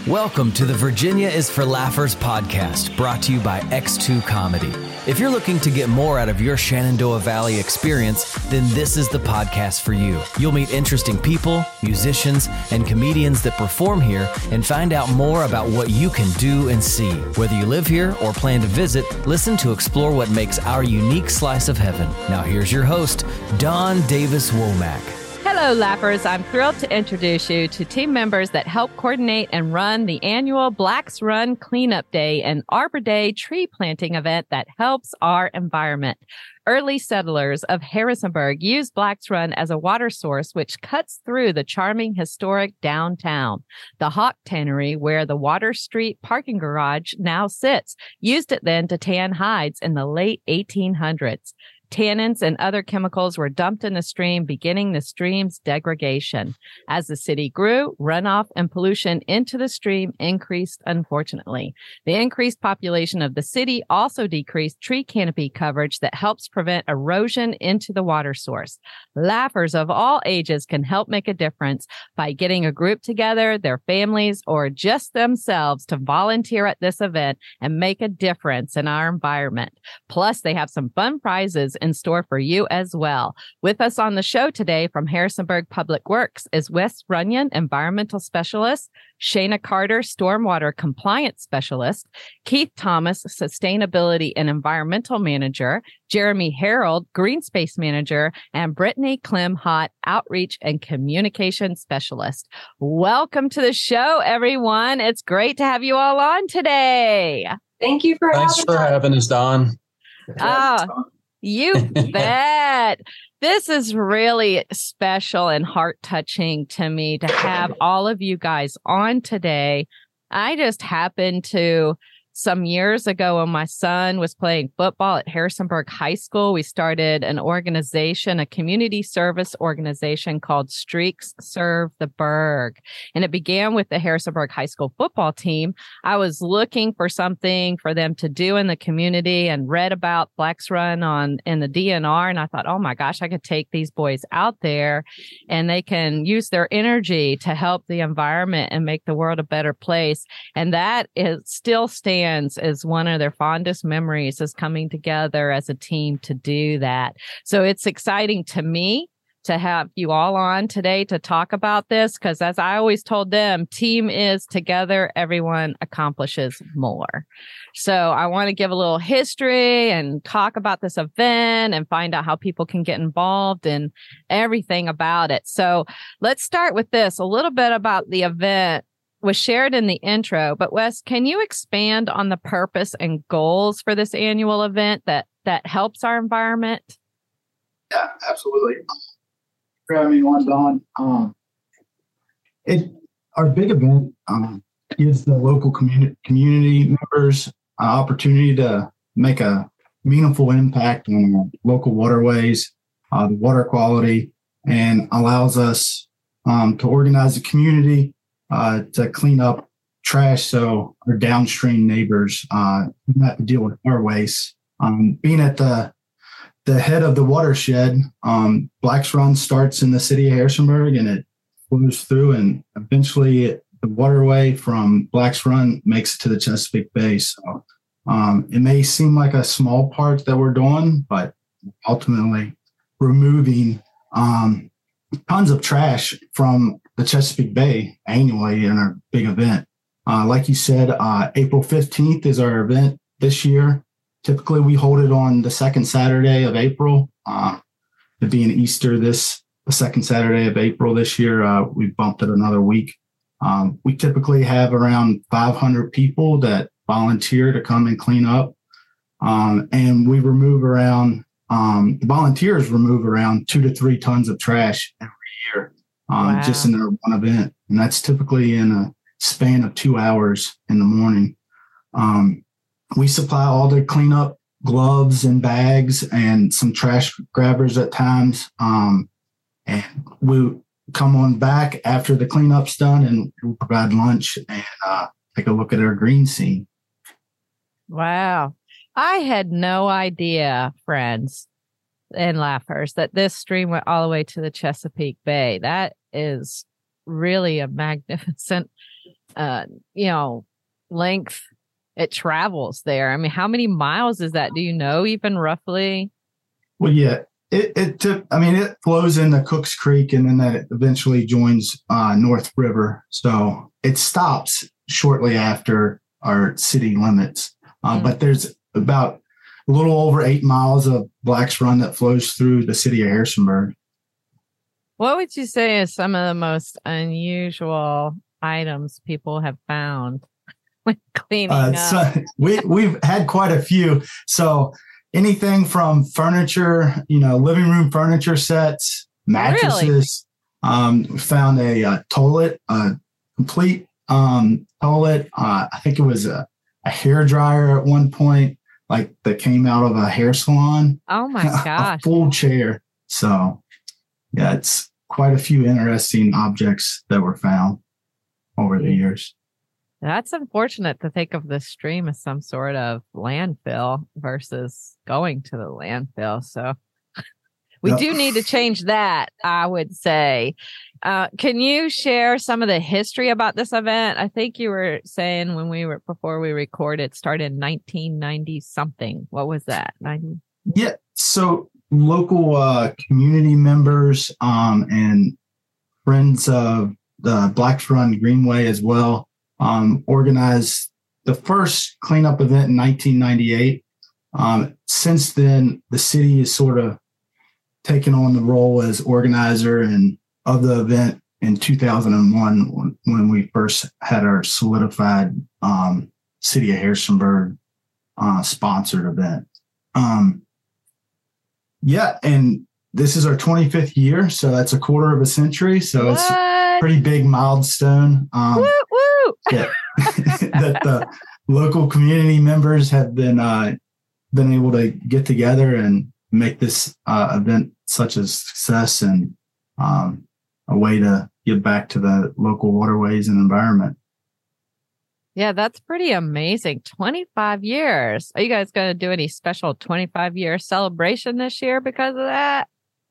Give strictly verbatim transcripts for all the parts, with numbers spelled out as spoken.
Welcome to the Virginia is for Laughers podcast, brought to you by X two Comedy. If you're looking to get more out of your Shenandoah Valley experience, then this is the podcast for you. You'll meet interesting people, musicians, and comedians that perform here and find out more about what you can do and see. Whether you live here or plan to visit, listen to explore what makes our unique slice of heaven. Now here's your host, Don Davis Womack. Hello, Laughers. I'm thrilled to introduce you to team members that help coordinate and run the annual Blacks Run Cleanup Day and Arbor Day tree planting event that helps our environment. Early settlers of Harrisonburg use Blacks Run as a water source, which cuts through the charming historic downtown. The Hawk Tannery, where the Water Street parking garage now sits, used it then to tan hides in the late eighteen hundreds. Tannins and other chemicals were dumped in the stream, beginning the stream's degradation. As the city grew, runoff and pollution into the stream increased, unfortunately. The increased population of the city also decreased tree canopy coverage that helps prevent erosion into the water source. Laughers of all ages can help make a difference by getting a group together, their families, or just themselves to volunteer at this event and make a difference in our environment. Plus, they have some fun prizes in store for you as well. With us on the show today from Harrisonburg Public Works is Wes Runyon, Environmental Specialist, Shana Carter, Stormwater Compliance Specialist, Keith Thomas, Sustainability and Environmental Manager, Jeremy Harold, Green Space Manager, and Brittany Clem-Hott, Outreach and Communication Specialist. Welcome to the show, everyone. It's great to have you all on today. Thank you for Thanks having for us. having us, Don. Oh, you bet. This is really special and heart-touching to me to have all of you guys on today. I just happened to, some years ago when my son was playing football at Harrisonburg High School, we started an organization, a community service organization called Streaks Serve the Burg. And it began with the Harrisonburg High School football team. I was looking for something for them to do in the community and read about Blacks Run on in the D N R. And I thought, oh my gosh, I could take these boys out there and they can use their energy to help the environment and make the world a better place. And that is still stands as one of their fondest memories, is coming together as a team to do that. So it's exciting to me to have you all on today to talk about this, because as I always told them, team is together, everyone accomplishes more. So I want to give a little history and talk about this event and find out how people can get involved and everything about it. So let's start with this, a little bit about the event. Was shared in the intro, but Wes, can you expand on the purpose and goals for this annual event that that helps our environment? Yeah, absolutely. For having me on, Don. Um, it our big event um, gives the local community community members an opportunity to make a meaningful impact on our local waterways, uh, the water quality, and allows us um, to organize the community uh, to clean up trash so our downstream neighbors uh, don't have to deal with our waste. Um, being at the the head of the watershed, um, Blacks Run starts in the city of Harrisonburg and it flows through, and eventually it, the waterway from Blacks Run makes it to the Chesapeake Bay. So um, it may seem like a small part that we're doing, but ultimately removing um, tons of trash from the Chesapeake Bay annually in our big event. Uh, like you said, uh, April fifteenth is our event this year. Typically, we hold it on the second Saturday of April. Uh, it being Easter this the second Saturday of April this year, uh, we bumped it another week. Um, we typically have around five hundred people that volunteer to come and clean up. Um, and we remove around, um, the volunteers remove around two to three tons of trash every year. Um, wow. Just in their one event. And that's typically in a span of two hours in the morning. Um, we supply all the cleanup gloves and bags and some trash grabbers at times. Um, and we come on back after the cleanup's done and we'll provide lunch and uh, take a look at our green scene. Wow. I had no idea, friends and laughers, that this stream went all the way to the Chesapeake Bay. That is really a magnificent uh, you know, length it travels there. I mean, how many miles is that? Do you know even roughly? Well, yeah, it, it took, I mean, it flows into Cooks Creek and then that eventually joins uh, North River. So it stops shortly after our city limits. Uh, mm. But there's about a little over eight miles of Black's Run that flows through the city of Harrisonburg. What would you say is some of the most unusual items people have found when cleaning uh, up? So we, we've had quite a few. So anything from furniture, you know, living room furniture sets, mattresses. Really? Um, we found a, a toilet, a complete um, toilet. Uh, I think it was a, a hair dryer at one point, like that came out of a hair salon. Oh my gosh. A full chair. So yeah, it's quite a few interesting objects that were found over the years. That's unfortunate to think of the stream as some sort of landfill versus going to the landfill. So we yep. do need to change that, I would say. Uh, can you share some of the history about this event? I think you were saying when we were, before we recorded, it started in nineteen ninety something. What was that? ninety Yeah. So local uh, community members um, and friends of the Black's Run Greenway as well um, organized the first cleanup event in nineteen ninety-eight. Um, since then, the city has sort of taken on the role as organizer and of the event in two thousand one when, when we first had our solidified um, City of Harrisonburg uh, sponsored event. Um, yeah, and this is our twenty-fifth year, so that's a quarter of a century. So what? It's a pretty big milestone. Um, woo, woo. Yeah, that the local community members have been uh, been able to get together and make this uh, event such a success and um, a way to give back to the local waterways and environment. Yeah, that's pretty amazing. twenty-five years. Are you guys going to do any special twenty-five year celebration this year because of that?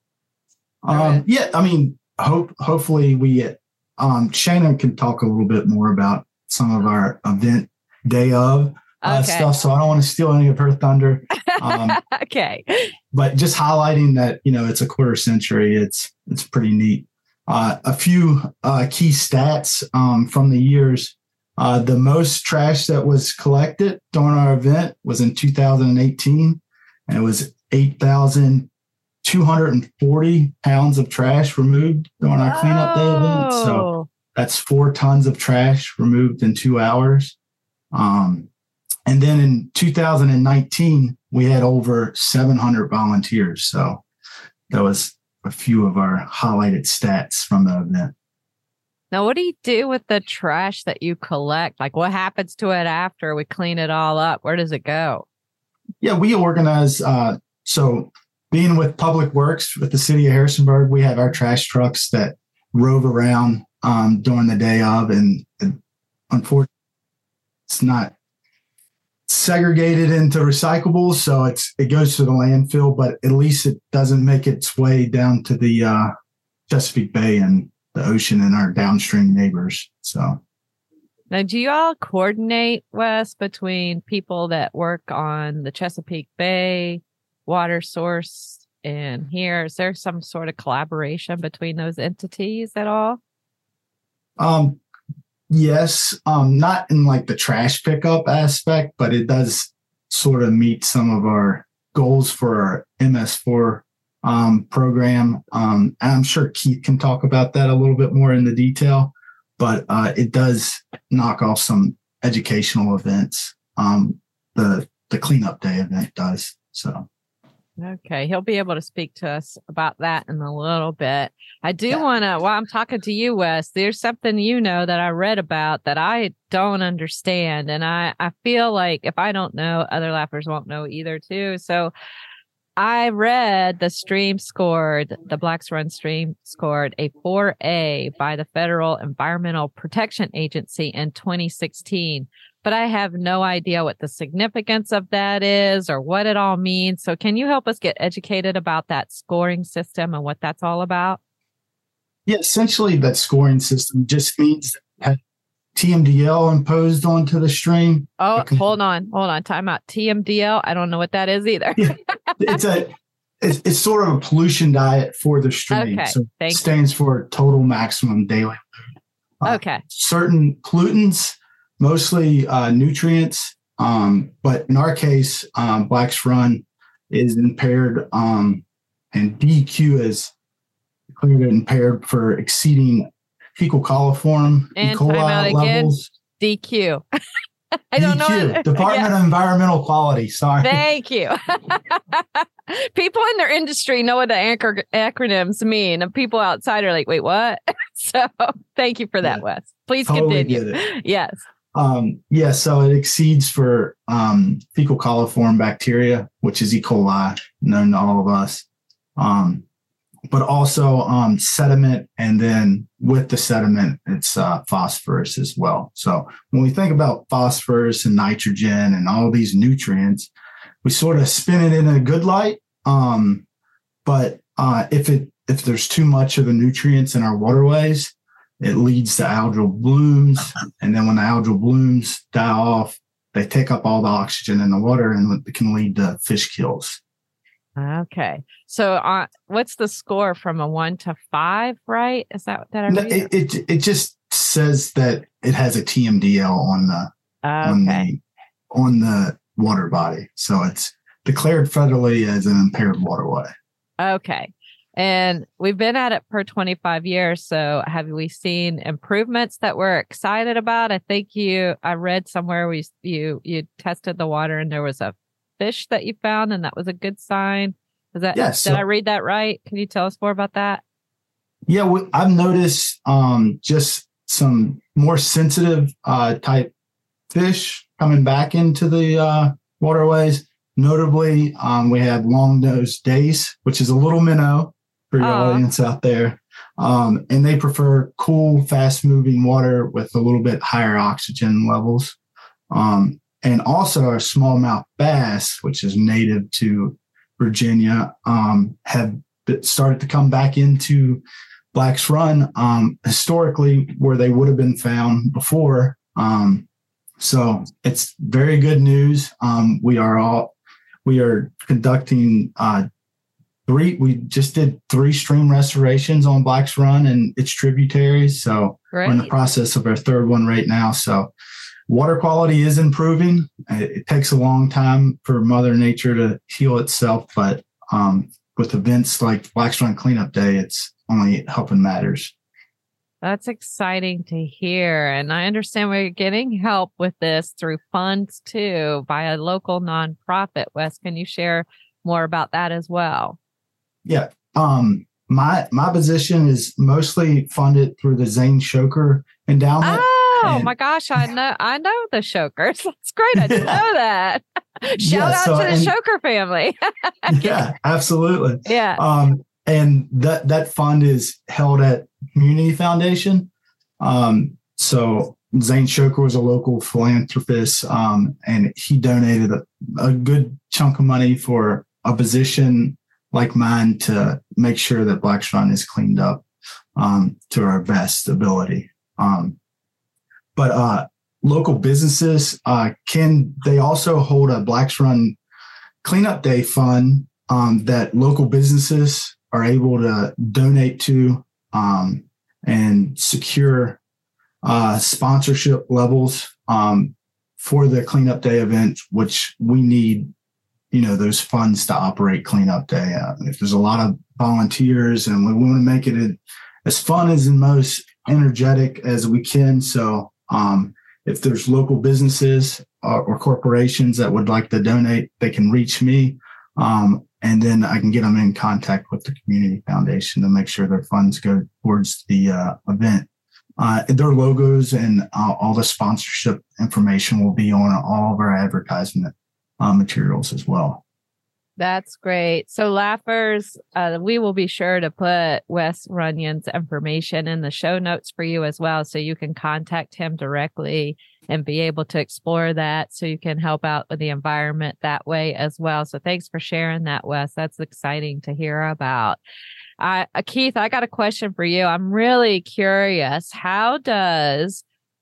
Um, yeah, I mean, hope hopefully we, um, Shannon can talk a little bit more about some of our event day of uh, okay. stuff. So I don't want to steal any of her thunder. Um, okay. But just highlighting that, you know, it's a quarter century. It's, it's pretty neat. Uh, a few uh, key stats um, from the years. Uh, the most trash that was collected during our event was in two thousand eighteen, and it was eight thousand two hundred forty pounds of trash removed during our cleanup day event. So that's four tons of trash removed in two hours. Um, and then in two thousand nineteen, we had over seven hundred volunteers. So that was a few of our highlighted stats from the event. Now, what do you do with the trash that you collect? Like, what happens to it after we clean it all up? Where does it go? Yeah, we organize. Uh, so being with Public Works with the city of Harrisonburg, we have our trash trucks that rove around um, during the day of. And, and unfortunately, it's not segregated into recyclables. So it's it goes to the landfill, but at least it doesn't make its way down to the uh, Chesapeake Bay and the ocean and our downstream neighbors. So now, do you all coordinate, Wes, between people that work on the Chesapeake Bay water source and here? Is there some sort of collaboration between those entities at all? Um, yes, um, not in like the trash pickup aspect, but it does sort of meet some of our goals for our M S four Um, program. Um, and I'm sure Keith can talk about that a little bit more in the detail, but uh, it does knock off some educational events. Um, the the cleanup day event does. So, okay, he'll be able to speak to us about that in a little bit. I do yeah. want to, while I'm talking to you, Wes, there's something you know that I read about that I don't understand, and I I feel like if I don't know, other laughers won't know either too. So I read the stream scored, the Black's Run stream scored a four A by the Federal Environmental Protection Agency in twenty sixteen, but I have no idea what the significance of that is or what it all means. So can you help us get educated about that scoring system and what that's all about? Yeah, essentially that scoring system just means that T M D L imposed onto the stream. Oh, Because, hold on, hold on. Time out. T M D L. I don't know what that is either. yeah, it's a it's, it's sort of a pollution diet for the stream. Okay, so thank it stands you. for total maximum daily. Uh, Okay. Certain pollutants, mostly uh, nutrients, um, but in our case, um, Black's Run is impaired, um, and D Q is declared impaired for exceeding fecal coliform And E. time coli out again. levels. D Q. I don't D Q, know. Department Yeah. of Environmental Quality. Sorry. Thank you. People in their industry know what the anchor acronyms mean, and people outside are like, "Wait, what?" So, thank you for that, Yeah, Wes. Please totally continue. get it. Yes. Um, yeah, so it exceeds for um, fecal coliform bacteria, which is E. coli, known to all of us, um, but also um, sediment, and then with the sediment, it's uh, phosphorus as well. So when we think about phosphorus and nitrogen and all these nutrients, we sort of spin it in a good light. Um, but uh, if it if there's too much of the nutrients in our waterways, it leads to algal blooms. And then when the algal blooms die off, they take up all the oxygen in the water, and it can lead to fish kills. Okay. So, uh, what's the score from a one to five? Right? Is that that I No, read? it, it it just says that it has a T M D L on the on Okay. the on the water body, so it's declared federally as an impaired waterway. Okay. And we've been at it for twenty-five years. So have we seen improvements that we're excited about? I think you, I read somewhere we, you, you tested the water and there was a fish that you found, and that was a good sign. Is that, Yes, did so- I read that right? Can you tell us more about that? Yeah, we, I've noticed um, just some more sensitive uh, type fish coming back into the uh, waterways. Notably, um, we have long-nosed dace, which is a little minnow for your Aw. audience out there. Um, and they prefer cool, fast-moving water with a little bit higher oxygen levels. Um, and also our smallmouth bass, which is native to Virginia, um, have started to come back into Black's Run, um, historically where they would have been found before. Um, so it's very good news. Um, we are all, we are conducting, uh, three, we just did three stream restorations on Black's Run and its tributaries. So we're in the Great. process of our third one right now. So water quality is improving. It, it takes a long time for Mother Nature to heal itself, but um, with events like Black's Run Cleanup Day, it's only helping matters. That's exciting to hear. And I understand we're getting help with this through funds too by a local nonprofit. Wes, can you share more about that as well? Yeah. Um, my my position is mostly funded through the Zane Shoker Endowment. Oh and- my gosh, I know I know the Shokers. That's great. I didn't know that. Shout Yeah, out so- to the and- Shoker family. Yeah, absolutely. Yeah. Um, and that that fund is held at Community Foundation. Um, so Zane Shoker was a local philanthropist, um, and he donated a, a good chunk of money for a position like mine to make sure that Black's Run is cleaned up um, to our best ability. Um, but uh, local businesses uh, can, they also hold a Black's Run Cleanup Day fund um, that local businesses are able to donate to um, and secure uh, sponsorship levels um, for the Cleanup Day event, which we need, you know, those funds to operate Cleanup Day. Uh, if there's a lot of volunteers, and we want to make it as fun as and most energetic as we can. So um, if there's local businesses or, or corporations that would like to donate, they can reach me. Um, and then I can get them in contact with the Community Foundation to make sure their funds go towards the uh, event. Uh, their logos and uh, all the sponsorship information will be on all of our advertisement uh, materials as well. That's great. So Laughers, uh, we will be sure to put Wes Runyon's information in the show notes for you as well, so you can contact him directly and be able to explore that, so you can help out with the environment that way as well. So thanks for sharing that, Wes. That's exciting to hear about. Uh, Keith, I got a question for you. I'm really curious. How does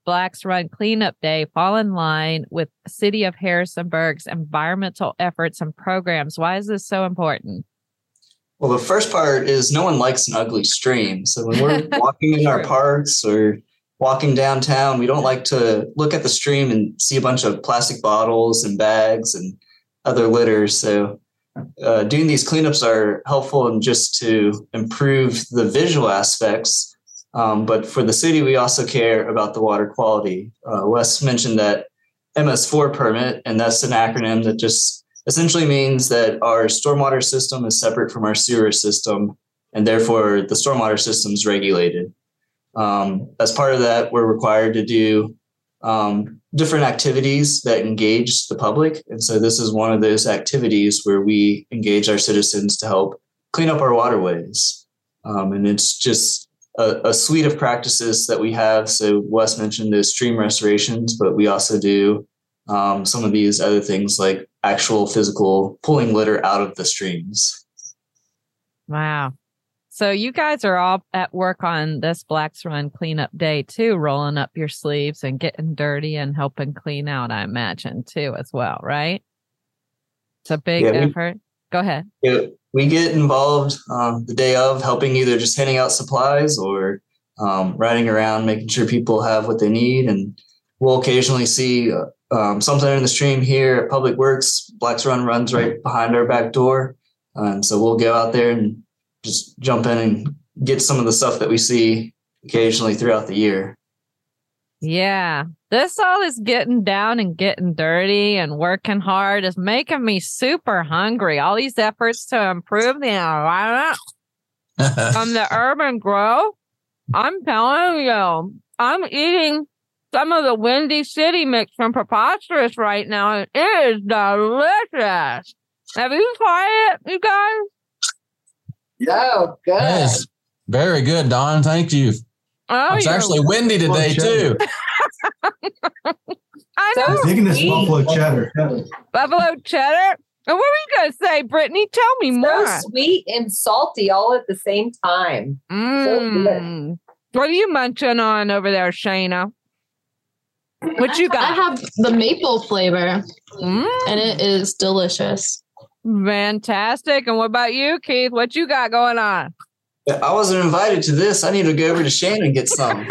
Blacks Run Cleanup Day fall in line with City of Harrisonburg's environmental efforts and programs? Why is this so important? Well, the first part is no one likes an ugly stream. So when we're walking in our parks or walking downtown, we don't like to look at the stream and see a bunch of plastic bottles and bags and other litter. So uh, doing these cleanups are helpful and just to improve the visual aspects. Um, but for the city, we also care about the water quality. Uh, Wes mentioned that M S four permit, and that's an acronym that just essentially means that our stormwater system is separate from our sewer system, and therefore the stormwater system is regulated. Um, as part of that, we're required to do um, different activities that engage the public. And so this is one of those activities where we engage our citizens to help clean up our waterways. Um, and it's just a, a suite of practices that we have. So Wes mentioned those stream restorations, but we also do um, some of these other things like actual physical pulling litter out of the streams. Wow. So you guys are all at work on this Blacks Run Cleanup Day too, rolling up your sleeves and getting dirty and helping clean out, I imagine, too, as well, right? It's a big yeah, we, effort. Go ahead. Yeah, we get involved um, the day of, helping either just handing out supplies or um, riding around, making sure people have what they need. And we'll occasionally see uh, um, something in the stream here at Public Works. Blacks Run runs right behind our back door. Uh, and so we'll go out there and just jump in and get some of the stuff that we see occasionally throughout the year. Yeah, this all is getting down and getting dirty and working hard is making me super hungry. All these efforts to improve the environment from the urban growth. I'm telling you, I'm eating some of the Windy City mix from Preposterous right now, and it is delicious. Have you tried it, you guys? Yeah, good. Yes. Very good, Don. Thank you. Oh, it's actually windy today, too. I know. I'm digging this buffalo cheddar. Buffalo cheddar? And what were you going to say, Brittany? Tell me so more. Sweet and salty all at the same time. Mm. So what are you munching on over there, Shayna? What you got? I have the maple flavor, mm. and it is delicious. Fantastic. And what about you, Keith? What you got going on? I wasn't invited to this. I need to go over to Shannon and get some.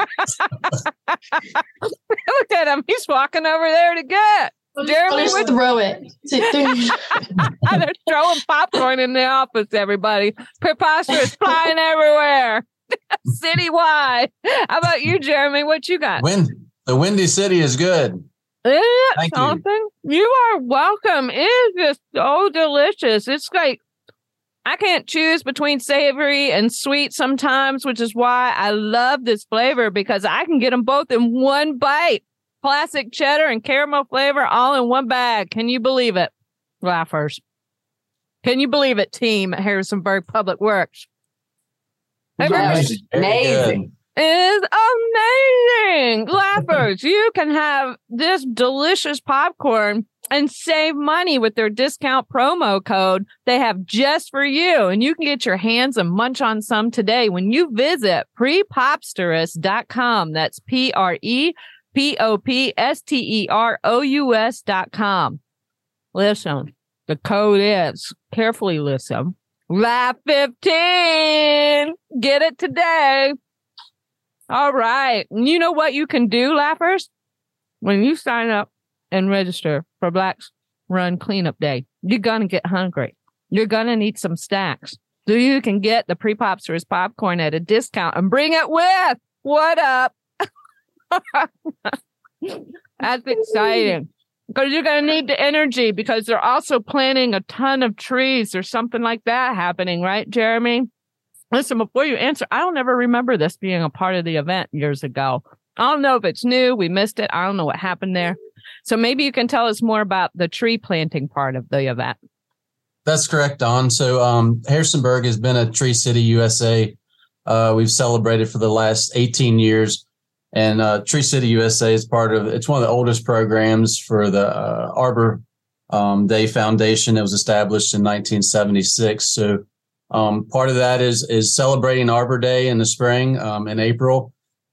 Look at him. He's walking over there to get. Jeremy, just with... throw it. They're throwing popcorn in the office, everybody. Preposterous flying everywhere. Citywide. How about you, Jeremy? What you got? Wind. The Windy City is good. Isn't it Thank something? You. you are welcome. It is just so delicious. It's like, I can't choose between savory and sweet sometimes, which is why I love this flavor, because I can get them both in one bite. Classic cheddar and caramel flavor all in one bag. Can you believe it, Laughers? Can you believe it, team at Harrisonburg Public Works? Yes, amazing. It is amazing. Laughers, you can have this delicious popcorn and save money with their discount promo code they have just for you. And you can get your hands and munch on some today when you visit prepopsterous dot com. That's P R E P O P S T E R O U S dot com. Listen, the code is, carefully listen, Laugh fifteen. Get it today. All right. You know what you can do, Laughers? When you sign up and register for Blacks Run Cleanup Day, you're going to get hungry. You're going to need some snacks. So you can get the Pre-Popsters popcorn at a discount and bring it with. What up? That's exciting. Because you're going to need the energy, because they're also planting a ton of trees or something like that happening, right, Jeremy? Listen, before you answer, I don't ever remember this being a part of the event years ago. I don't know if it's new. We missed it. I don't know what happened there. So maybe you can tell us more about the tree planting part of the event. That's correct, Don. So um, Harrisonburg has been a Tree City U S A. Uh, we've celebrated for the last eighteen years. And uh, Tree City U S A is part of, it's one of the oldest programs for the uh, Arbor um, Day Foundation that was established in nineteen seventy-six. So um, part of that is is celebrating Arbor Day in the spring, um, in April.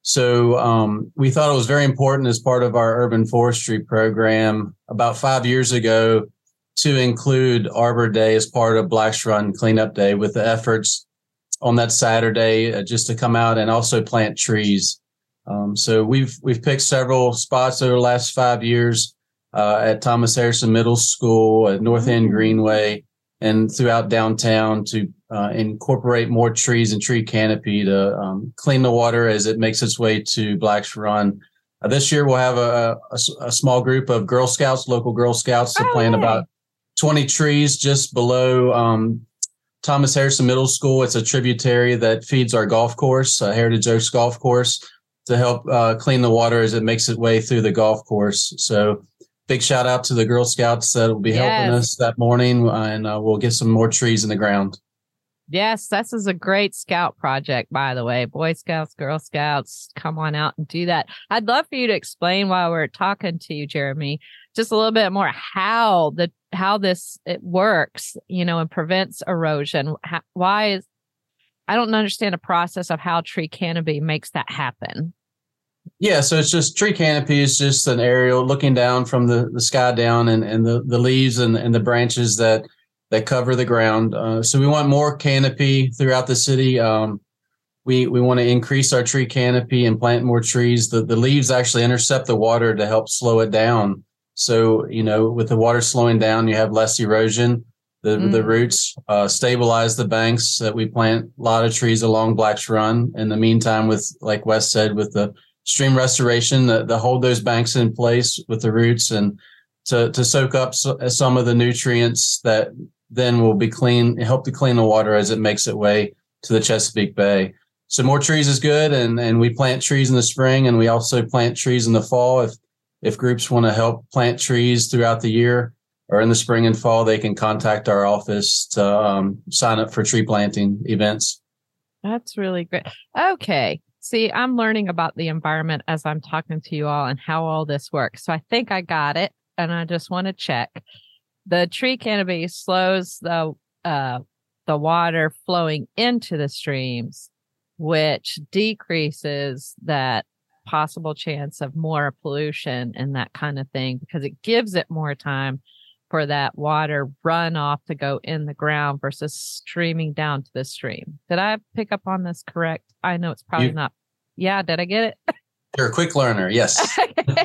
So um, we thought it was very important as part of our urban forestry program about five years ago to include Arbor Day as part of Blacks Run Cleanup Day, with the efforts on that Saturday uh, just to come out and also plant trees. Um, so we've we've picked several spots over the last five years uh, at Thomas Harrison Middle School, at North End Greenway, and throughout downtown to uh, incorporate more trees and tree canopy to um, clean the water as it makes its way to Blacks Run. Uh, this year we'll have a, a, a small group of Girl Scouts, local Girl Scouts, to oh, plant hey. about twenty trees just below um, Thomas Harrison Middle School. It's a tributary that feeds our golf course, uh, Heritage Oaks Golf Course, to help uh, clean the water as it makes its way through the golf course. So big shout out to the Girl Scouts that will be yes. helping us that morning, and uh, we'll get some more trees in the ground. Yes, this is a great scout project, by the way. Boy Scouts, Girl Scouts, come on out and do that. I'd love for you to explain while we're talking to you, Jeremy, just a little bit more how the how this it works, you know, and prevents erosion. How, why is I don't understand the process of how tree canopy makes that happen. Yeah, so it's just tree canopy is just an aerial looking down from the, the sky down, and, and the, the leaves and, and the branches that that cover the ground. Uh, so we want more canopy throughout the city. Um, we we want to increase our tree canopy and plant more trees. The the leaves actually intercept the water to help slow it down. So, you know, with the water slowing down, you have less erosion. The mm. the roots uh, stabilize the banks. That we plant a lot of trees along Blacks Run. In the meantime, with, like Wes said, with the stream restoration, that to hold those banks in place with the roots and to to soak up so, some of the nutrients that then will be clean, help to clean the water as it makes its way to the Chesapeake Bay. So more trees is good, and and we plant trees in the spring, and we also plant trees in the fall. If if groups want to help plant trees throughout the year or in the spring and fall, they can contact our office to um, sign up for tree planting events. That's really great. Okay. See, I'm learning about the environment as I'm talking to you all and how all this works. So I think I got it. And I just want to check. The tree canopy slows the uh, the water flowing into the streams, which decreases that possible chance of more pollution and that kind of thing, because it gives it more time for that water runoff to go in the ground versus streaming down to the stream. Did I pick up on this correct? I know it's probably you, not. Yeah, did I get it? You're a quick learner. Yes.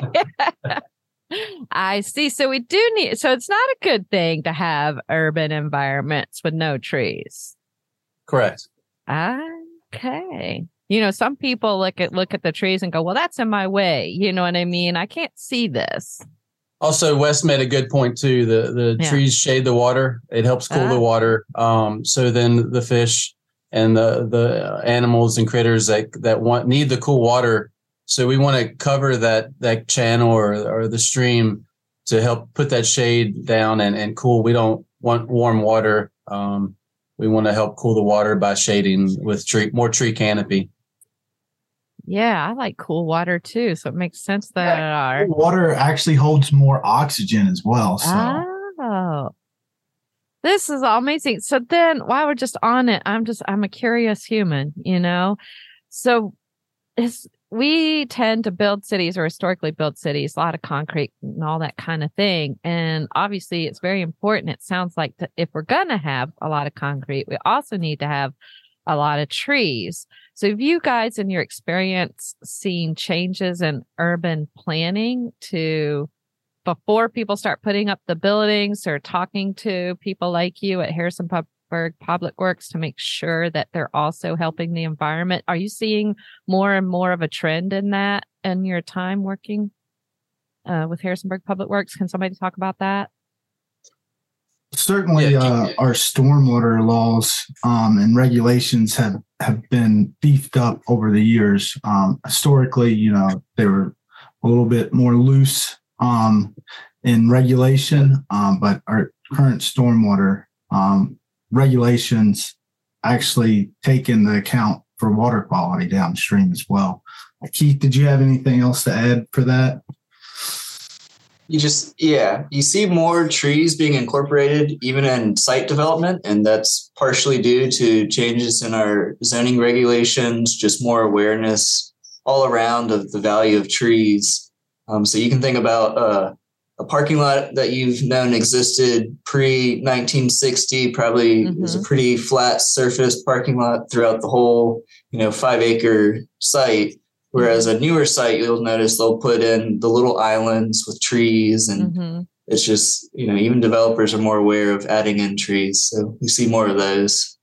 I see. So we do need, so it's not a good thing to have urban environments with no trees. Correct. Okay. You know, some people look at look at the trees and go, well, that's in my way. You know what I mean? I can't see this. Also, Wes made a good point too. The the yeah. trees shade the water. It helps cool uh, the water. Um, so then the fish and the the animals and critters that that want need the cool water. So we want to cover that that channel or or the stream to help put that shade down and, and cool. We don't want warm water. Um, we want to help cool the water by shading with tree more tree canopy. Yeah, I like cool water too, so it makes sense that yeah, our water actually holds more oxygen as well. So. Oh, this is amazing. So then, while we're just on it, I'm just I'm a curious human, you know. So, is we tend to build cities or historically build cities, a lot of concrete and all that kind of thing, and obviously it's very important. It sounds like to, if we're gonna have a lot of concrete, we also need to have a lot of trees. So have you guys in your experience seen changes in urban planning to before people start putting up the buildings or talking to people like you at Harrisonburg Public Works to make sure that they're also helping the environment? Are you seeing more and more of a trend in that in your time working uh, with Harrisonburg Public Works? Can somebody talk about that? Certainly, yeah, uh, our stormwater laws um, and regulations have, have been beefed up over the years. Um, historically, you know, they were a little bit more loose um, in regulation, um, but our current stormwater um, regulations actually take into account for water quality downstream as well. Keith, did you have anything else to add for that? You just, yeah, you see more trees being incorporated even in site development, and that's partially due to changes in our zoning regulations, just more awareness all around of the value of trees. Um, so you can think about uh, a parking lot that you've known existed pre nineteen sixty, probably mm-hmm. was a pretty flat surface parking lot throughout the whole, you know, five acre site. Whereas a newer site, you'll notice they'll put in the little islands with trees, and mm-hmm. it's just, you know, even developers are more aware of adding in trees. So we see more of those.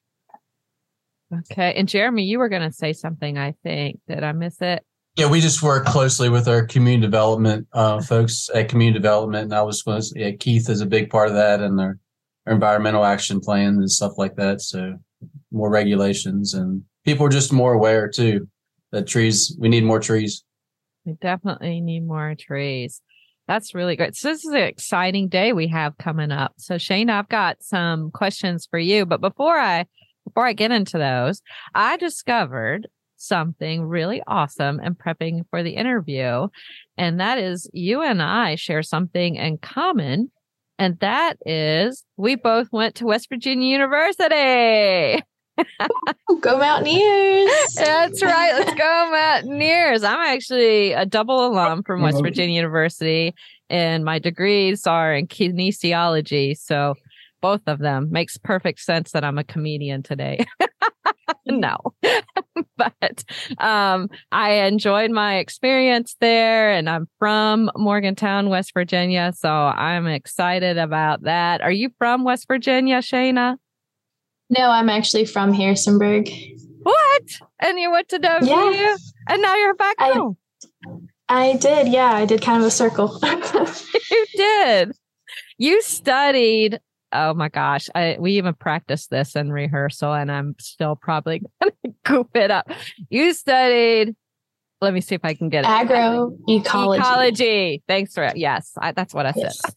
Okay. And Jeremy, you were going to say something, I think. Did I miss it? Yeah, we just work closely with our community development uh, folks at community development. And I was going to say, yeah, Keith is a big part of that, and their, their environmental action plan and stuff like that. So more regulations, and people are just more aware too. The trees, we need more trees. We definitely need more trees. That's really great. So this is an exciting day we have coming up. So Shane, I've got some questions for you, but before I before I get into those, I discovered something really awesome in prepping for the interview, and that is you and I share something in common, and that is we both went to West Virginia University. Go Mountaineers. That's right. Let's go Mountaineers. I'm actually a double alum from West Virginia University, and my degrees are in kinesiology. So both of them makes perfect sense that I'm a comedian today. No, but um, I enjoyed my experience there, and I'm from Morgantown, West Virginia. So I'm excited about that. Are you from West Virginia, Shayna? No, I'm actually from Harrisonburg. What? And you went to W? Yeah. And now you're back I, home. I did. Yeah, I did kind of a circle. You did. You studied. Oh my gosh. I, we even practiced this in rehearsal, and I'm still probably going to goof it up. You studied. Let me see if I can get it. Agroecology. Ecology. Thanks for it. Yes, I, that's what I said. Yes.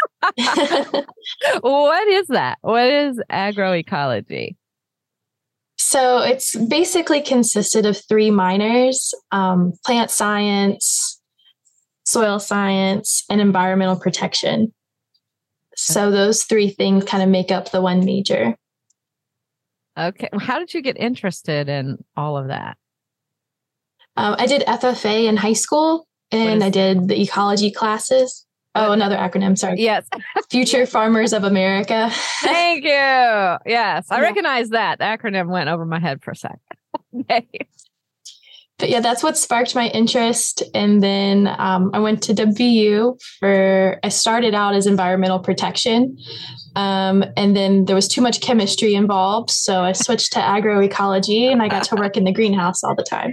What is that? What is agroecology? So it's basically consisted of three minors: um, plant science, soil science, and environmental protection. So those three things kind of make up the one major. Okay. How did you get interested in all of that? Um, I did F F A in high school, and I did the ecology classes. Oh, another acronym. Sorry. Yes. Future Farmers of America. Thank you. Yes. I yeah. recognize that. The acronym went over my head for a second. Okay. But yeah, that's what sparked my interest. And then um, I went to W U for, I started out as environmental protection. Um, and then there was too much chemistry involved. So I switched to agroecology, and I got to work in the greenhouse all the time.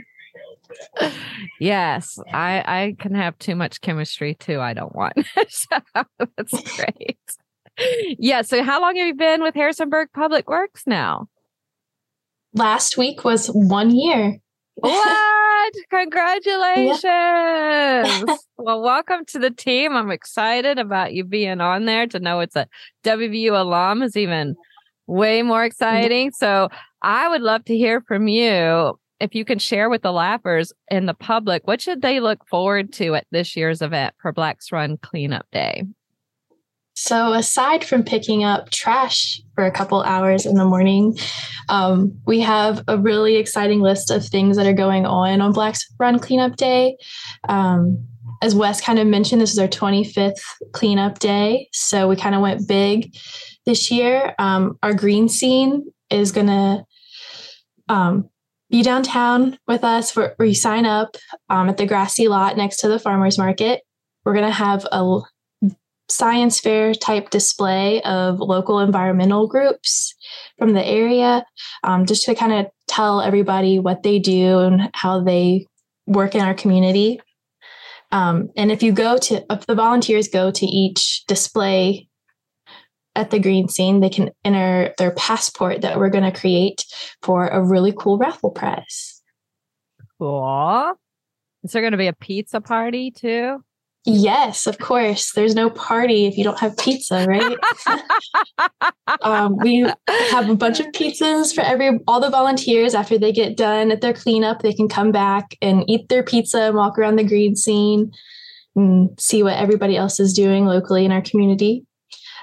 Yes, I, I can have too much chemistry too. I don't want. So that's great. Yeah. So how long have you been with Harrisonburg Public Works now? Last week was one year. What? Congratulations. Yeah. Well, welcome to the team. I'm excited about you being on there. To know it's a W V U alum is even way more exciting. So I would love to hear from you. If you can share with the Lappers and the public, what should they look forward to at this year's event for Blacks Run Cleanup Day? So aside from picking up trash for a couple hours in the morning, um, we have a really exciting list of things that are going on on Blacks Run Cleanup Day. Um, as Wes kind of mentioned, this is our twenty-fifth cleanup day. So we kind of went big this year. Um, our green scene is going to um, be downtown with us, where, where you sign up um, at the grassy lot next to the farmers market. We're going to have a science fair type display of local environmental groups from the area, um, just to kind of tell everybody what they do and how they work in our community. Um, and if you go to, if the volunteers go to each display at the green scene, they can enter their passport that we're going to create for a really cool raffle prize. Cool. Is there going to be a pizza party too? Yes, of course. There's no party if you don't have pizza, right? um, we have a bunch of pizzas for every all the volunteers. After they get done at their cleanup, they can come back and eat their pizza and walk around the green scene and see what everybody else is doing locally in our community.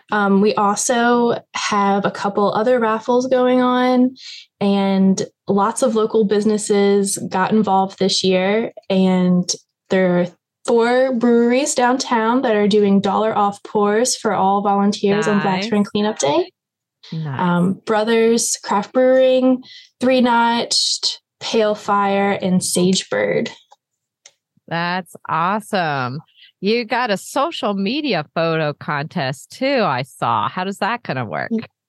Um, we also have a couple other raffles going on, and lots of local businesses got involved this year. And there are four breweries downtown that are doing dollar off pours for all volunteers nice. on Black Run Cleanup Day. Nice. Um, Brothers Craft Brewing, Three Notched, Pale Fire, and Sagebird. That's awesome. You got a social media photo contest too, I saw. How does that kind of work?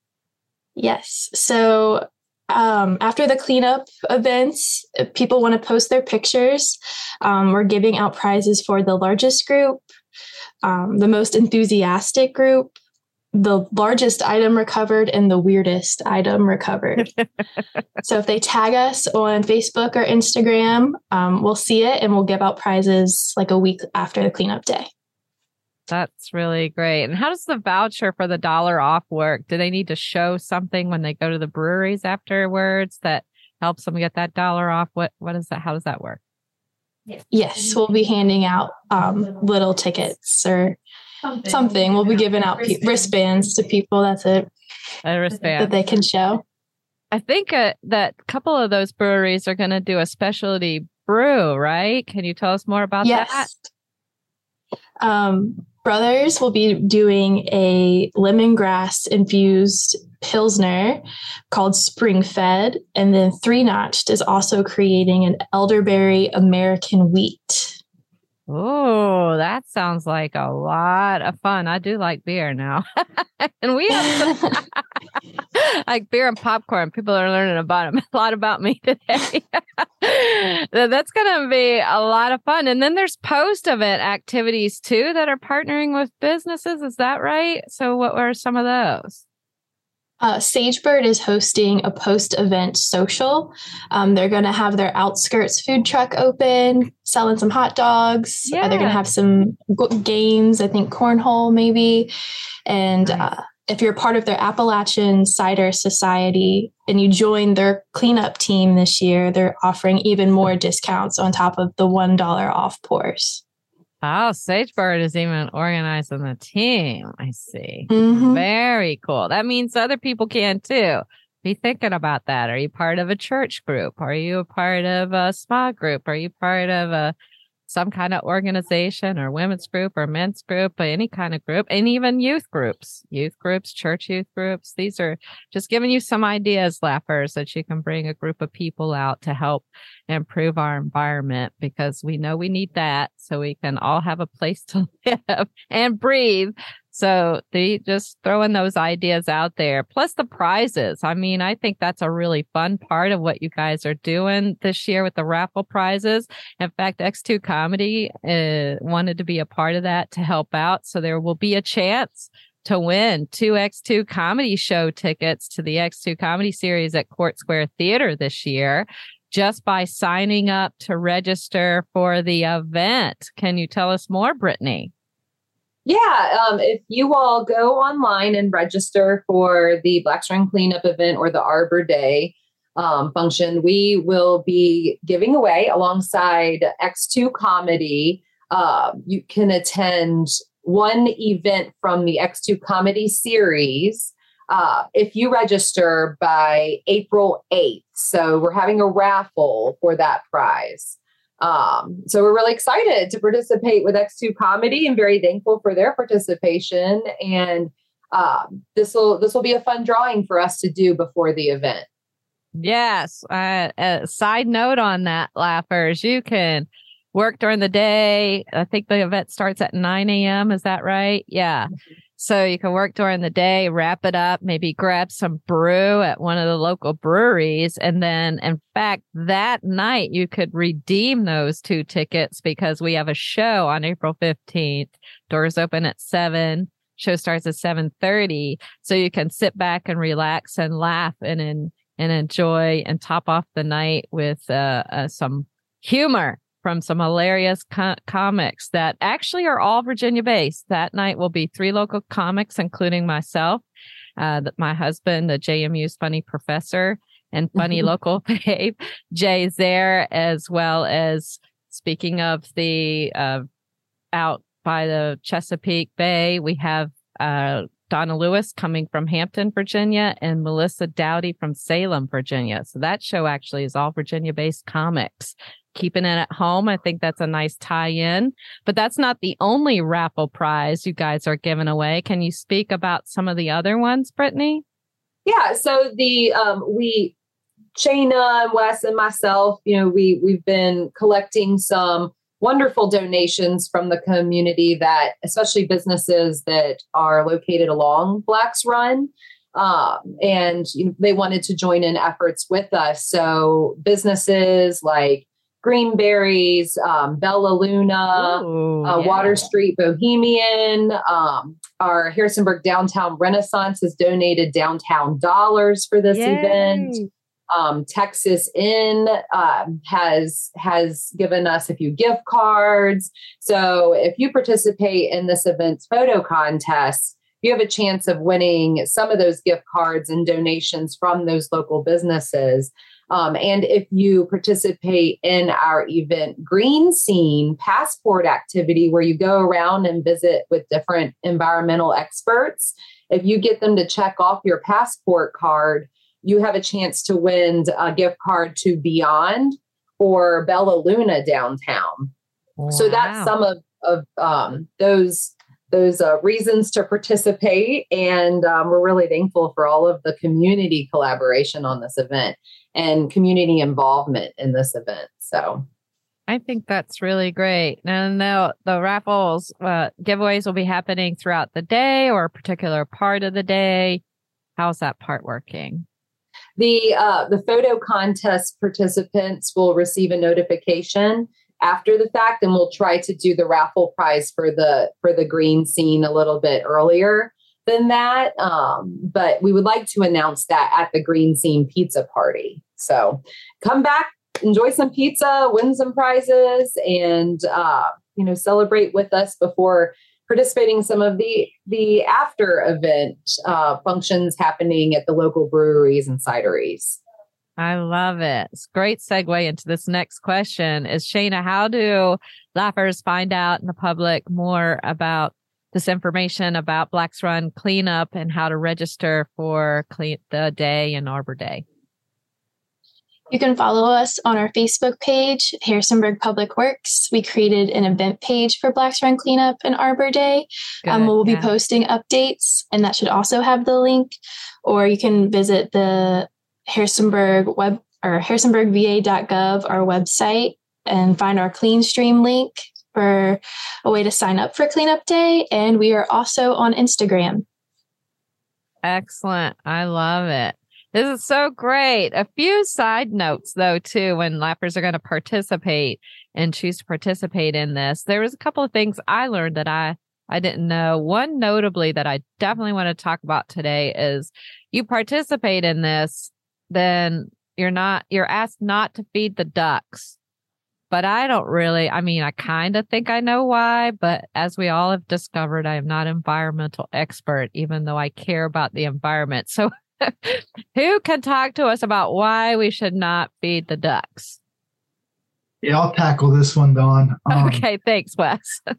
Yes. So um, after the cleanup events, people want to post their pictures. Um, we're giving out prizes for the largest group, um, the most enthusiastic group, the largest item recovered, and the weirdest item recovered. So if they tag us on Facebook or Instagram, um, we'll see it and we'll give out prizes like a week after the cleanup day. That's really great. And how does the voucher for the dollar off work? Do they need to show something when they go to the breweries afterwards that helps them get that dollar off? What What is that? How does that work? Yes, we'll be handing out um, little tickets or Something. Something. We'll be giving out pe- wristbands to people. That's it. A wristband that they can show. I think uh, that a couple of those breweries are going to do a specialty brew, right? Can you tell us more about yes. that? Um, Brothers will be doing a lemongrass infused Pilsner called Spring Fed. And then Three Notched is also creating an elderberry American wheat. Oh, that sounds like a lot of fun. I do like beer now. And we have some, like beer and popcorn. People are learning about it, a lot about me today. That's going to be a lot of fun. And then there's post-event activities too that are partnering with businesses. Is that right? So what were some of those? Uh, Sagebird is hosting a post-event social. Um, they're going to have their Outskirts food truck open, selling some hot dogs. Yeah. Uh, they're going to have some g- games, I think cornhole maybe. And nice. uh, if you're part of their Appalachian Cider Society and you join their cleanup team this year, they're offering even more discounts on top of the one dollar off pours. Oh, Sagebird is even organizing the team. I see. Mm-hmm. Very cool. That means other people can too. Be thinking about that. Are you part of a church group? Are you a part of a spa group? Are you part of a some kind of organization or women's group or men's group or any kind of group, and even youth groups, youth groups, church youth groups? These are just giving you some ideas, Laughers, that you can bring a group of people out to help improve our environment, because we know we need that so we can all have a place to live and breathe. So they just throwing those ideas out there, plus the prizes. I mean, I think that's a really fun part of what you guys are doing this year with the raffle prizes. In fact, X two Comedy uh, wanted to be a part of that to help out. So there will be a chance to win two X two Comedy show tickets to the X two Comedy series at Court Square Theater this year, just by signing up to register for the event. Can you tell us more, Brittany? Yeah, um, if you all go online and register for the Black Run Cleanup event or the Arbor Day um, function, we will be giving away alongside X two Comedy. Uh, you can attend one event from the X two Comedy series uh, if you register by April eighth. So we're having a raffle for that prize. Um, so we're really excited to participate with X two Comedy and very thankful for their participation. And um, this will this will be a fun drawing for us to do before the event. Yes. Uh, a side note on that, Laughers, you can work during the day. I think the event starts at nine a.m. Is that right? Yeah. So you can work during the day, wrap it up, maybe grab some brew at one of the local breweries. And then, in fact, that night you could redeem those two tickets because we have a show on April fifteenth. Doors open at seven. Show starts at seven thirty. So you can sit back and relax and laugh and, and, and enjoy and top off the night with uh, uh, some humor from some hilarious co- comics that actually are all Virginia based. That night will be three local comics, including myself, uh, my husband, the J M U's funny professor and funny local babe, Jay there, as well as, speaking of the uh, out by the Chesapeake Bay, we have uh, Donna Lewis coming from Hampton, Virginia, and Melissa Dowdy from Salem, Virginia. So that show actually is all Virginia-based comics. Keeping it at home, I think that's a nice tie-in. But that's not the only raffle prize you guys are giving away. Can you speak about some of the other ones, Brittany? Yeah, so the um, we, Shayna and Wes and myself, you know, we we've been collecting some wonderful donations from the community, that especially businesses that are located along Black's Run. Um, and you know, they wanted to join in efforts with us. So businesses like Greenberries, um, Bella Luna, Ooh, uh, yeah. Water Street Bohemian, um, our Harrisonburg Downtown Renaissance has donated downtown dollars for this Yay. event. Um, Texas Inn um, has has given us a few gift cards. So if you participate in this event's photo contest, you have a chance of winning some of those gift cards and donations from those local businesses. Um, and if you participate in our event Green Scene Passport activity, where you go around and visit with different environmental experts, if you get them to check off your passport card, you have a chance to win a gift card to Beyond or Bella Luna downtown. Wow. So that's some of, of um, those those uh, reasons to participate. And um, we're really thankful for all of the community collaboration on this event and community involvement in this event. So I think that's really great. And the, the raffles, uh, giveaways will be happening throughout the day or a particular part of the day. How's that part working? The uh, the photo contest participants will receive a notification after the fact, and we'll try to do the raffle prize for the for the Green Scene a little bit earlier than that. Um, but we would like to announce that at the Green Scene pizza party. So come back, enjoy some pizza, win some prizes, and uh, you know, celebrate with us before participating in some of the the after event uh, functions happening at the local breweries and cideries. I love it. It's a great segue into this next question. Is Shayna, how do Laughers find out in the public more about this information about Black's Run cleanup and how to register for clean the day and Arbor Day? You can follow us on our Facebook page, Harrisonburg Public Works. We created an event page for Black's Run Cleanup and Arbor Day. Um, we'll yeah. be posting updates, and that should also have the link. Or you can visit the Harrisonburg web or harrisonburg v a dot gov, our website, and find our Clean Stream link for a way to sign up for Cleanup Day. And we are also on Instagram. Excellent. I love it. This is so great. A few side notes, though, too, when Laughers are going to participate and choose to participate in this. There was a couple of things I learned that I, I didn't know. One notably that I definitely want to talk about today is you participate in this, then you're not, you're asked not to feed the ducks. But I don't really, I mean, I kind of think I know why, but as we all have discovered, I am not an environmental expert, even though I care about the environment. So who can talk to us about why we should not feed the ducks? Yeah, I'll tackle this one, Dawn. Um, okay, thanks, Wes.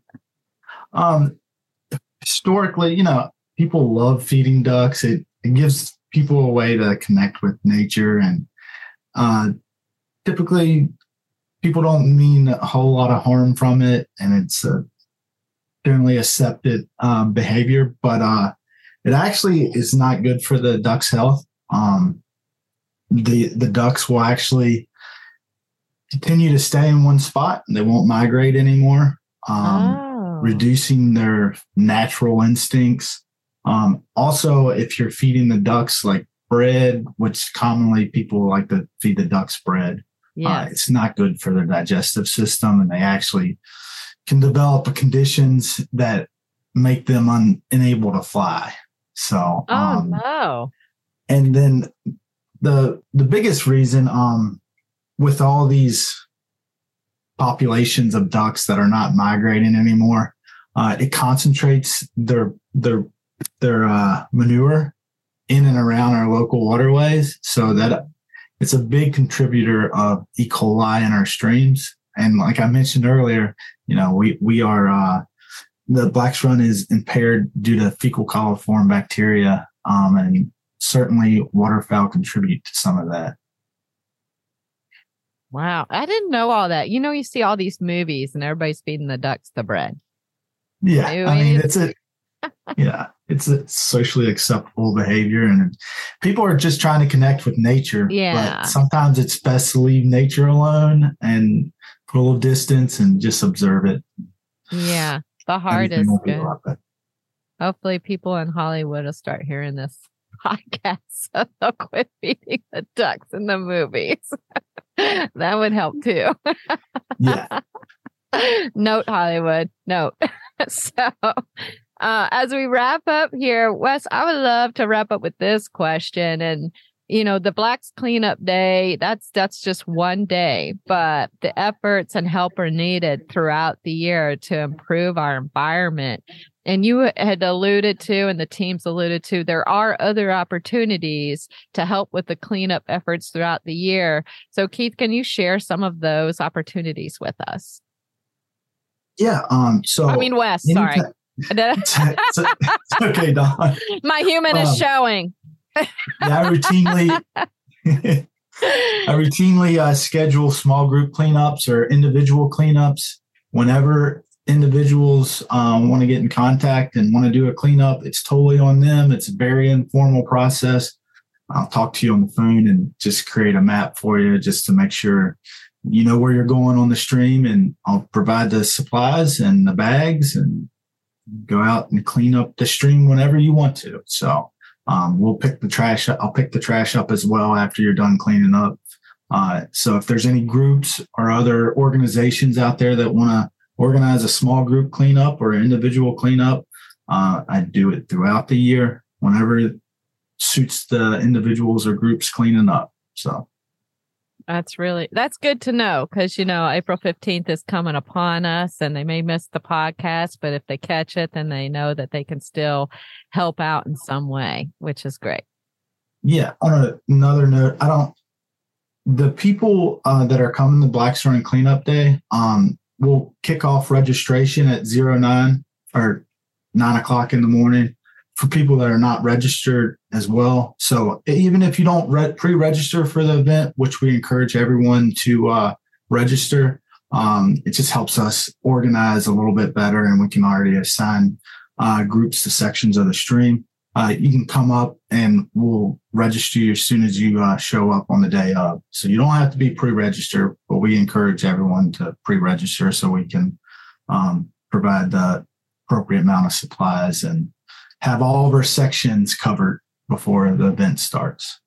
um, historically, you know, people love feeding ducks. It, it gives people a way to connect with nature, and uh, typically people don't mean a whole lot of harm from it, and it's a generally accepted um, behavior, but uh, it actually is not good for the duck's health. Um, the the ducks will actually continue to stay in one spot, and they won't migrate anymore, um, oh. reducing their natural instincts. Um, also, if you're feeding the ducks like bread, which commonly people like to feed the ducks bread, yes. uh, it's not good for their digestive system, and they actually can develop conditions that make them un- unable to fly. So, oh um, no. And then the the biggest reason, um, with all these populations of ducks that are not migrating anymore, uh, it concentrates their their their uh, manure in and around our local waterways, so that it's a big contributor of E. coli in our streams. And like I mentioned earlier, you know, we we are uh, the Black's Run is impaired due to fecal coliform bacteria, um, and certainly waterfowl contribute to some of that. Wow. I didn't know all that. You know, you see all these movies and everybody's feeding the ducks the bread. Yeah. I mean, it's a, yeah, it's a socially acceptable behavior, and people are just trying to connect with nature. Yeah. But sometimes it's best to leave nature alone and put a little distance and just observe it. Yeah. The heart Everything is will be good. a lot better. Hopefully people in Hollywood will start hearing this podcast so they'll quit feeding the ducks in the movies. That would help too. Yeah. Note Hollywood. Note. So uh, as we wrap up here, Wes, I would love to wrap up with this question. And, you know, the Blacks Cleanup Day, that's that's just one day, but the efforts and help are needed throughout the year to improve our environment. And you had alluded to, and the teams alluded to, there are other opportunities to help with the cleanup efforts throughout the year. So, Keith, can you share some of those opportunities with us? Yeah. Um. So I mean, Wes, sorry. it's, it's, it's okay, Don. My human is um, showing. Yeah, I routinely, I routinely uh, schedule small group cleanups or individual cleanups. Whenever individuals um, want to get in contact and want to do a cleanup, it's totally on them. It's a very informal process. I'll talk to you on the phone and just create a map for you just to make sure you know where you're going on the stream, and I'll provide the supplies and the bags and go out and clean up the stream whenever you want to. So um, we'll pick the trash up. I'll pick the trash up as well after you're done cleaning up. Uh, so if there's any groups or other organizations out there that want to organize a small group cleanup or individual cleanup, uh, I do it throughout the year whenever it suits the individuals or groups cleaning up. So that's really, that's good to know, because, you know, April fifteenth is coming upon us and they may miss the podcast, but if they catch it, then they know that they can still help out in some way, which is great. Yeah. On a, another note, I don't, the people uh, that are coming to Blacks Run Cleanup Day, um, we'll kick off registration at zero nine or nine o'clock in the morning for people that are not registered as well. So even if you don't re- pre-register for the event, which we encourage everyone to uh, register, um, it just helps us organize a little bit better, and we can already assign uh, groups to sections of the stream. Uh, you can come up and we'll register you as soon as you uh, show up on the day of. So you don't have to be pre-registered, but we encourage everyone to pre-register so we can um, provide the appropriate amount of supplies and have all of our sections covered before the event starts.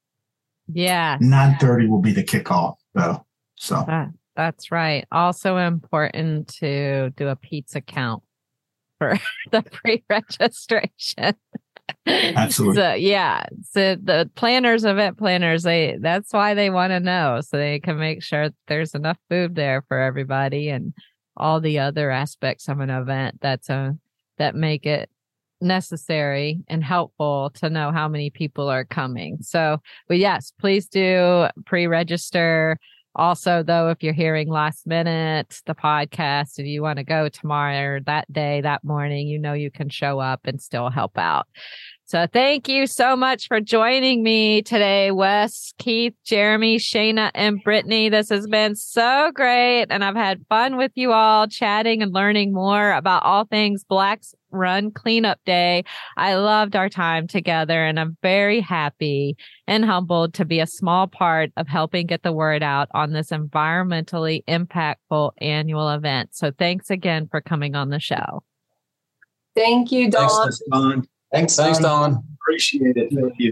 Yeah. nine thirty will be the kickoff, though. So that, that's right. Also important to do a pizza count for the pre-registration. Absolutely. So yeah, so the planners, event planners, they that's why they want to know, so they can make sure there's enough food there for everybody and all the other aspects of an event that's a that make it necessary and helpful to know how many people are coming. So, but yes, please do pre-register. Also, though, if you're hearing last minute the podcast, if you want to go tomorrow or that day, that morning, you know you can show up and still help out. So thank you so much for joining me today, Wes, Keith, Jeremy, Shayna, and Brittany. This has been so great, and I've had fun with you all chatting and learning more about all things Blacks Run Cleanup Day. I loved our time together, and I'm very happy and humbled to be a small part of helping get the word out on this environmentally impactful annual event. So thanks again for coming on the show. Thank you, Dawn. Thanks, Don. Thanks, Thanks, Don. Appreciate it. Thank you.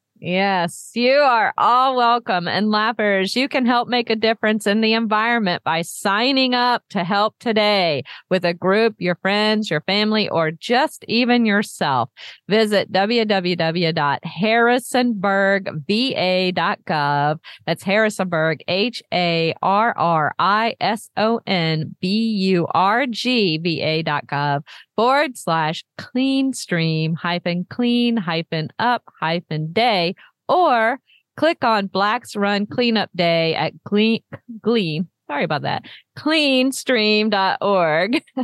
Yes, you are all welcome. And Lappers, you can help make a difference in the environment by signing up to help today with a group, your friends, your family, or just even yourself. Visit w w w dot harrisonburg v a dot gov. That's Harrisonburg, H A R R I S O N B U R G V A dot gov forward slash clean stream hyphen clean hyphen up hyphen day, or click on Blacks Run Cleanup Day at Glean, Glean, sorry about that, clean stream dot org.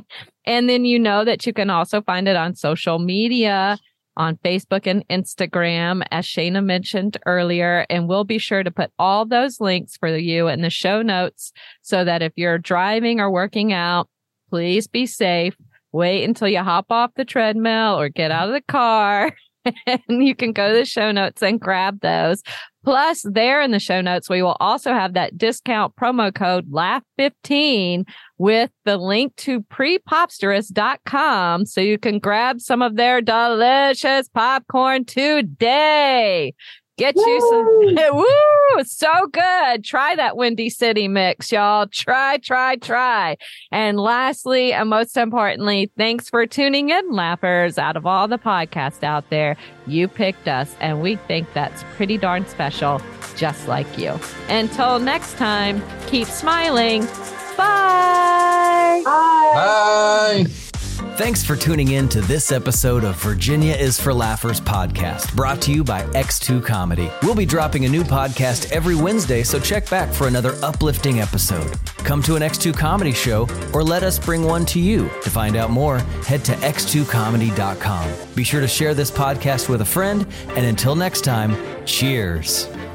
And then you know that you can also find it on social media, on Facebook and Instagram, as Shayna mentioned earlier. And we'll be sure to put all those links for you in the show notes so that if you're driving or working out, please be safe. Wait until you hop off the treadmill or get out of the car and you can go to the show notes and grab those. Plus, there in the show notes, we will also have that discount promo code laugh fifteen with the link to pre popsterous dot com so you can grab some of their delicious popcorn today. Get Woo! you some. Woo! So good. Try that Windy City mix, y'all. Try, try, try. And lastly, and most importantly, thanks for tuning in, laughers. Out of all the podcasts out there, you picked us, and we think that's pretty darn special, just like you. Until next time, keep smiling. Bye. Bye. Bye. Thanks for tuning in to this episode of Virginia is for Laughers podcast, brought to you by X two Comedy. We'll be dropping a new podcast every Wednesday, so check back for another uplifting episode. Come to an X two Comedy show or let us bring one to you. To find out more, head to x two comedy dot com. Be sure to share this podcast with a friend, and until next time, cheers.